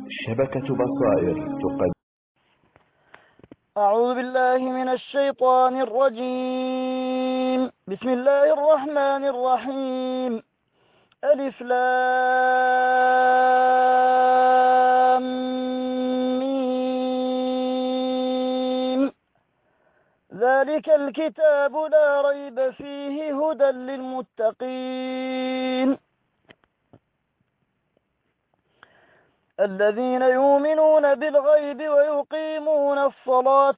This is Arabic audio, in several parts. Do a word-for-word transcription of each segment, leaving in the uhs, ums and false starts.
شبكة بصائر تقدم. أعوذ بالله من الشيطان الرجيم. بسم الله الرحمن الرحيم. ألف لام ميم. ذلك الكتاب لا ريب فيه هدى للمتقين الذين يؤمنون بالغيب ويقيمون الصلاة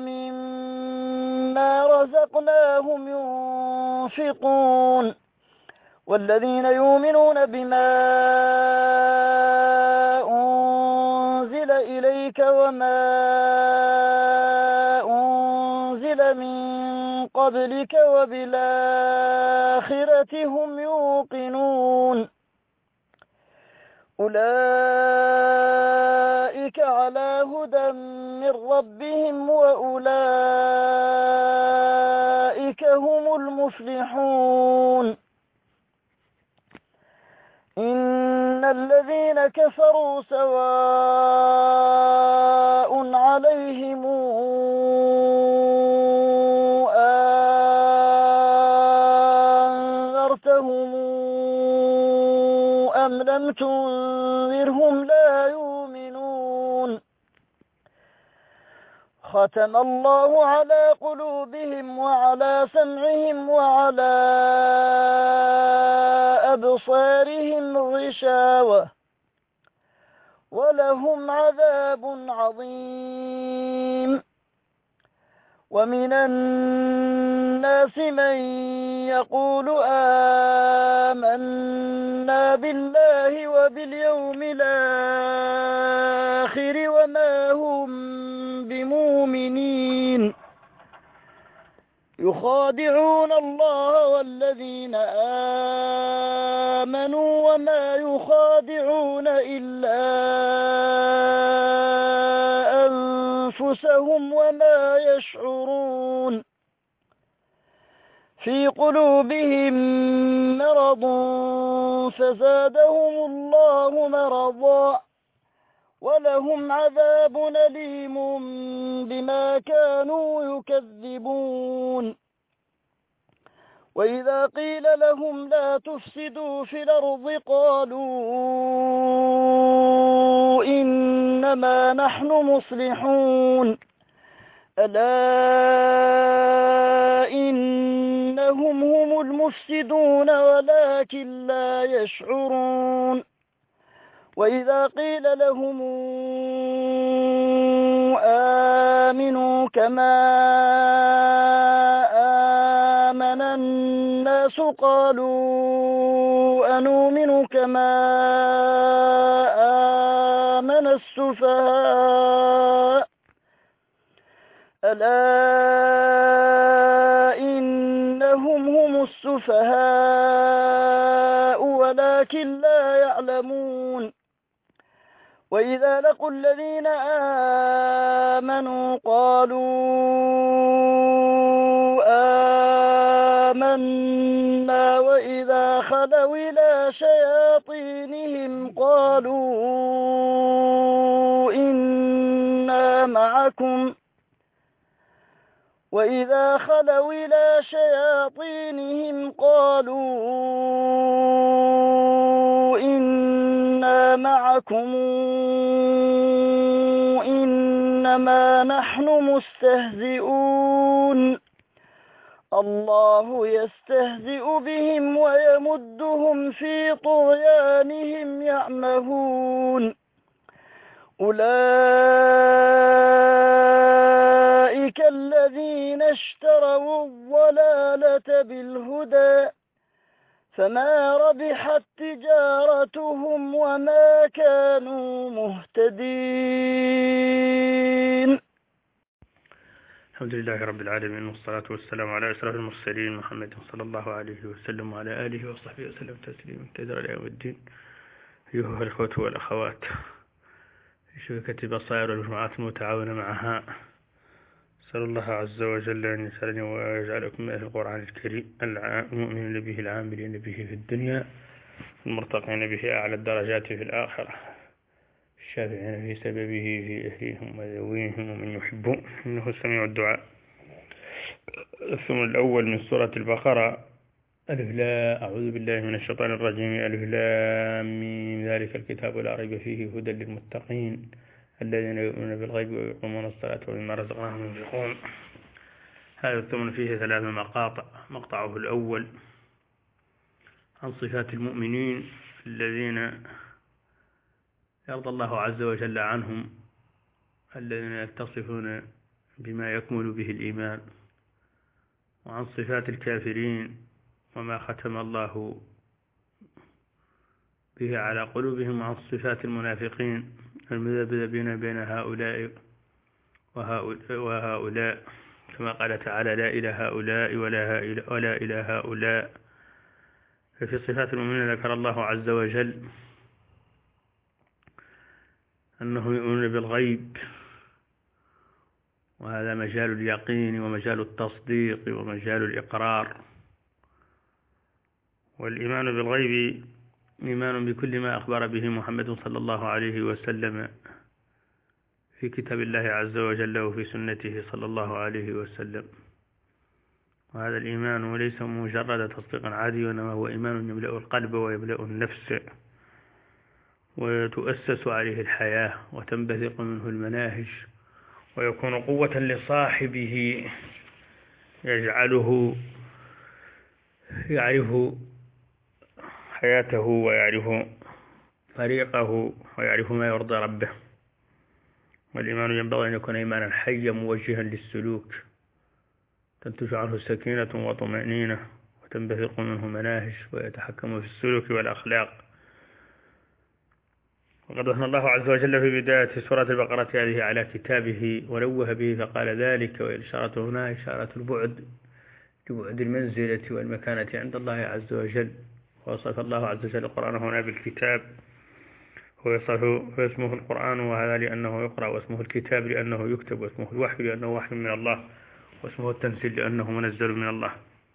ومما رزقناهم ينفقون والذين يؤمنون بما أنزل إليك وما أنزل من قبلك وبالآخرة هم يوقنون أولئك على هدى من ربهم وأولئك هم المفلحون إن الذين كفروا سواء عليهم أنذرتهم أم لم تنذرهم لا يؤمنون ختم الله على قلوبهم وعلى سمعهم وعلى أبصارهم غشاوة ولهم عذاب عظيم ومن الناس من يقول آمنا بالله وباليوم الآخر وما هم بمؤمنين يخادعون الله والذين آمنوا وما يخادعون إلا أنفسهم وما يشعرون في قلوبهم مرض فزادهم الله مرضا ولهم عذاب أليم بما كانوا يكذبون وإذا قيل لهم لا تفسدوا في الأرض قالوا إنما نحن مصلحون ألا إنهم هم المفسدون ولكن لا يشعرون وإذا قيل لهم آمنوا كما آمن الناس قالوا أنؤمن كما آمن السفهاء ألا إنهم هم السفهاء ولكن لا يعلمون وإذا لقوا الذين آمنوا قالوا آمنا وإذا خلوا إلى شياطينهم قالوا إنا معكم وإذا خلوا إلى شياطينهم قالوا إنا معكم إنما نحن مستهزئون الله يستهزئ بهم ويمدهم في طغيانهم يعمهون أولئك الذين اشتروا الضلالة بالهدى فما ربحت تجارتهم وما كانوا مهتدين. الحمد لله رب العالمين والصلاة والسلام على أشرف المرسلين محمد صلى الله عليه وسلم وعلى آله وصحبه وسلم تسليما كثيرا إلى يوم الدين. أيها الإخوة والأخوات في شبكة بصائر والجماعات المتعاونة معها، أسأل الله عز وجل أن يسألني ويجعلكم من أهل القرآن الكريم المؤمنين به العاملين به في الدنيا المرتقين به أعلى الدرجات في الآخرة. الشافعين في سببه في أهليهم وذويهم ومن يحبون إنه سميع الدعاء. الثمن الأول من سورة البقرة: ألف لا أعوذ بالله من الشيطان الرجيم ألف لام ميم ذلك الكتاب لا ريب فيه هدى للمتقين الذين يؤمنون بالغيب ويقيمون الصلاة ومما رزقناهم ينفقون. هذا الثمن فيه ثلاث مقاطع. مقطعه الأول عن صفات المؤمنين الذين يرضى الله عز وجل عنهم، الذين يتصفون بما يكمل به الإيمان، وعن صفات الكافرين وما ختم الله به على قلوبهم، وعن صفات المنافقين المذبذبين بين هؤلاء وهؤلاء كما قال تعالى: لا إلى هؤلاء ولا ولا إلى هؤلاء. ففي صفات المؤمنين ذكر الله عز وجل أنه يؤمن بالغيب، وهذا مجال اليقين ومجال التصديق ومجال الإقرار. والإيمان بالغيب إيمان بكل ما أخبر به محمد صلى الله عليه وسلم في كتاب الله عز وجل وفي سنته صلى الله عليه وسلم. وهذا الإيمان ليس مجرد تصديق عادي، وإنما هو إيمان يملأ القلب ويملأ النفس وتؤسس عليه الحياة وتنبثق منه المناهج، ويكون قوة لصاحبه يجعله يعرف حياته ويعرف طريقه ويعرف ما يرضي ربه. والإيمان ينبغي أن يكون إيمانا حيا موجها للسلوك، تنتج عنه السكينة وطمأنينة وتنبثق منه مناهج ويتحكم في السلوك والأخلاق. وقد أثنى الله عز وجل في بداية سورة البقرة هذه على كتابه ونوه به فقال ذلك، والإشارة هنا إشارة البعد لبعد المنزلة والمكانة عند الله عز وجل. ووصف الله عز وجل القرآن هنا بالكتاب، واسمه القرآن وهذا لأنه يقرأ، واسمه الكتاب لأنه يكتب، واسمه الوحي لأنه وحي من الله، واسمه التنزيل لأنه منزل من الله.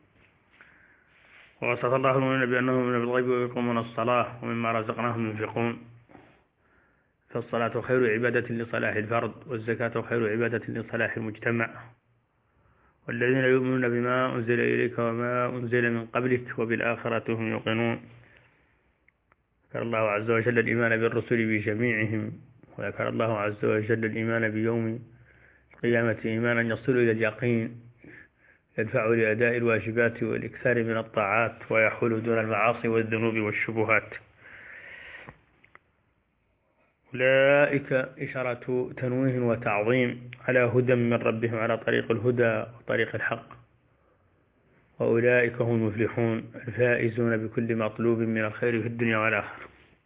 ووصف الله المؤمنين بأنهم من بالغيب ويقيمون الصلاة ومما رزقناهم ينفقون. فالصلاة خير عبادة لصلاح الفرد، والزكاة خير عبادة لصلاح المجتمع. والذين يؤمنون بما أنزل إليك وما أنزل من قبلك وبالآخرة هم يوقنون. ذكر الله عز وجل الإيمان بالرسل بجميعهم، وذكر الله عز وجل الإيمان بيوم القيامة إيمانا يصل إلى اليقين يدفع لأداء الواجبات والإكثار من الطاعات ويحول دون المعاصي والذنوب والشبهات. أولئك إشارة تنويه وتعظيم على هدى من ربهم، على طريق الهدى وطريق الحق. وأولئك هم المفلحون الفائزون بكل مطلوب من الخير في الدنيا والآخرة.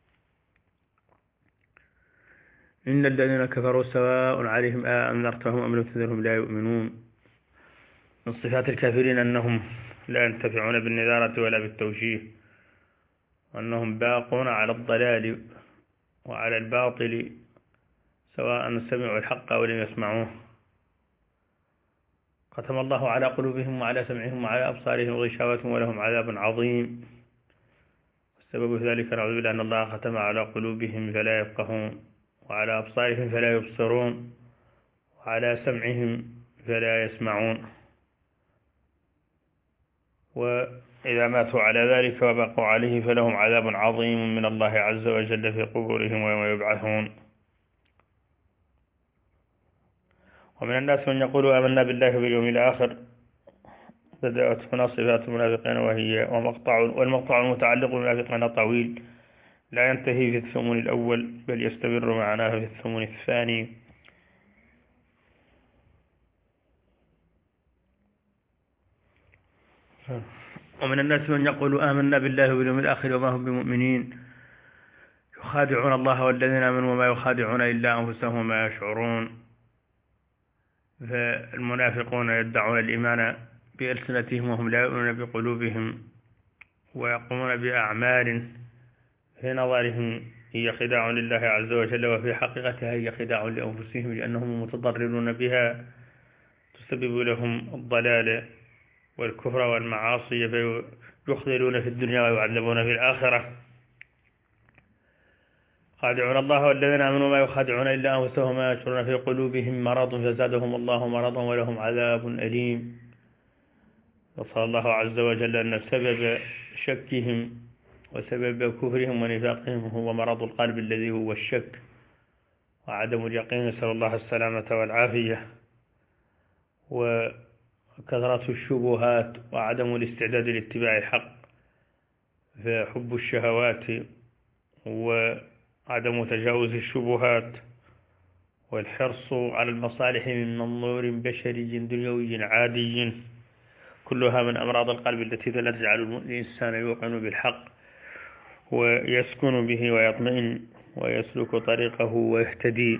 إن الذين كفروا سواء عليهم أأنذرتهم أم لم تنذرهم لا يؤمنون. من صفات الكافرين أنهم لا ينتفعون بالنذارة ولا بالتوجيه، وأنهم باقون على الضلال وعلى الباطل سواء سمعوا الحق أو لم يسمعوه. ختم الله على قلوبهم وعلى سمعهم وعلى أبصارهم غشاوة ولهم عذاب عظيم. السبب في ذلك نعوذ بالله أن الله ختم على قلوبهم فلا يفقهون، وعلى أبصارهم فلا يبصرون، وعلى سمعهم فلا يسمعون. وإذا ماتوا على ذلك وبقوا عليه فلهم عذاب عظيم من الله عز وجل في قبورهم ويوم يبعثون. ومن الناس من يقول آمنا بالله باليوم الآخر. بدأت هنا صفات المنافقين وهي ومقطع والمقطع المتعلق بالمنافقين طويل لا ينتهي في الثمن الأول بل يستمر معنا في الثمن الثاني. ومن الناس من يقول آمنا بالله باليوم الآخر وما هم بمؤمنين يخادعون الله والذين آمنوا وما يخادعون إلا أنفسهم وما يشعرون. فالمنافقون يدعون الإيمان بألسنتهم وهم لا يؤمنون بقلوبهم، ويقومون بأعمال في نظرهم هي خداع لله عز وجل، وفي حقيقتها هي خداع لأنفسهم لأنهم متضررون بها تسبب لهم الضلال والكفر والمعاصي فيخذلون في الدنيا ويعذبون في الآخرة. يخادعون الله والذين آمنوا ما يخادعون إلا أنفسهم وما يشعرون في قلوبهم مرض فزادهم الله مرضا ولهم عذاب أليم. وصلى الله عز وجل أن سبب شكهم وسبب كفرهم ونفاقهم هو مرض القلب الذي هو الشك وعدم اليقين، نسأل الله السلامة والعافية، وكثرة الشبهات وعدم الاستعداد لاتباع الحق، فحب الشهوات وعدم تجاوز الشبهات والحرص على المصالح من منظور بشري دنيوي عادي، كلها من أمراض القلب التي لا تجعل الإنسان يوقن بالحق ويسكن به ويطمئن ويسلك طريقه ويهتدي.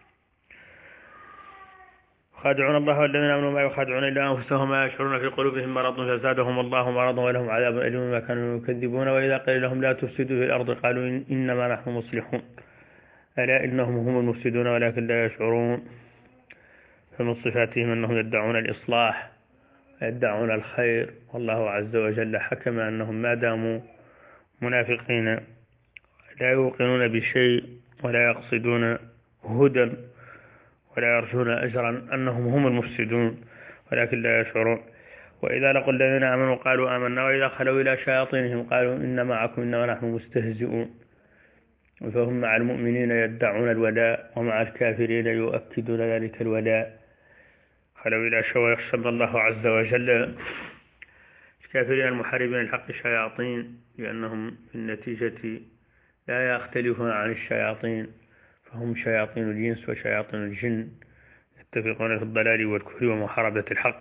خادعون الله والذين آمنوا ما يخادعون إلا أنفسهم ما يشعرون في قلوبهم مرض فزادهم الله مرضا ولهم عذاب أليم ما كانوا يكذبون. وإذا قيل لهم لا تفسدوا في الأرض قالوا إنما نحن مصلحون ألا إنهم هم المفسدون ولكن لا يشعرون. فمن صفاتهم أنهم يدعون الإصلاح ويدعون الخير، والله عز وجل حكم أنهم ما داموا منافقين لا يوقنون بشيء ولا يقصدون هدى ولا يرجون أجرا أنهم هم المفسدون ولكن لا يشعرون. وإذا لقوا الذين آمنوا قالوا آمنا وإذا خلوا إلى شياطينهم قالوا إن معكم إنما نحن مستهزئون. فهم مع المؤمنين يدعون الولاء ومع الكافرين يؤكدون ذلك الولاء. خلوا إلى شياطين يخشى الله عز وجل الكافرين المحاربين الحق شياطين، لأنهم في النتيجة لا يختلفون عن الشياطين، فهم شياطين الإنس وشياطين الجن يتفقون في الضلال والكفر ومحاربة الحق.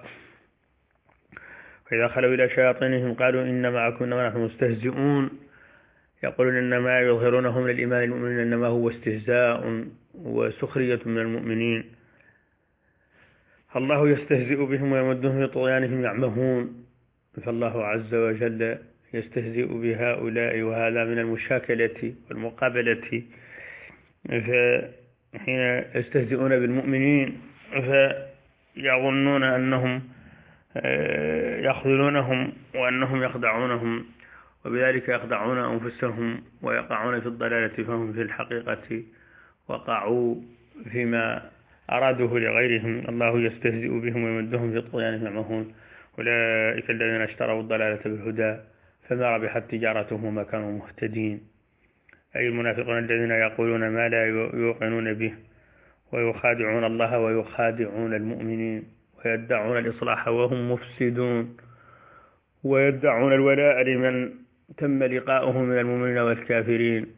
وإذا خلوا إلى شياطينهم قالوا إن معكم إنما نحن مستهزئون، يقولون إنما يظهرونهم للإيمان المؤمنين إنما هو استهزاء وسخرية من المؤمنين. الله يستهزئ بهم ويمدهم في طغيانهم يعمهون، فالله عز وجل يستهزئ بهؤلاء، وهذا من المشاكلة والمقابلة. فحين يستهزئون بالمؤمنين فيظنون أنهم يخذلونهم وأنهم يخدعونهم، وبذلك يخدعون أنفسهم ويقعون في الضلالة، فهم في الحقيقة وقعوا فيما أرادوه لغيرهم. الله يستهزئ بهم ويمدهم في طغيانهم يعمهون، أولئك الذين اشتروا الضلالة بالهدى فما ربحت تجارتهم وما كانوا مهتدين. أي المنافقون الذين يقولون ما لا يوقنون به ويخادعون الله ويخادعون المؤمنين ويدعون الإصلاح وهم مفسدون، ويدعون الولاء لمن تم لقاؤه من المؤمنين والكافرين.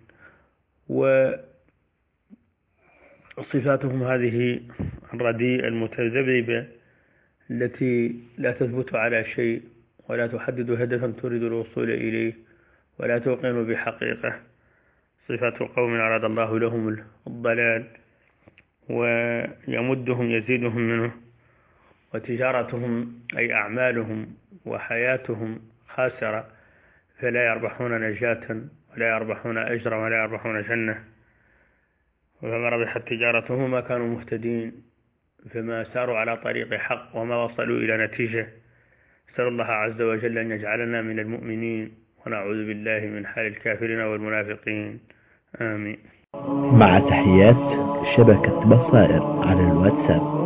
وصفاتهم هذه الرديئة المتذبذبة التي لا تثبت على شيء ولا تحدد هدفا تريد الوصول إليه ولا توقن بحقيقة، صفات قوم أراد الله لهم الضلال ويمدهم يزيدهم منه، وتجارتهم أي أعمالهم وحياتهم خاسرة، فلا يربحون نجاة ولا يربحون أجرا ولا يربحون جنة. وفما ربحت تجارتهم ما كانوا مهتدين، فما ساروا على طريق حق وما وصلوا إلى نتيجة. نسأل الله عز وجل أن يجعلنا من المؤمنين ونعوذ بالله من حال الكافرين والمنافقين، آمين. مع تحيات شبكة بصائر على الواتساب.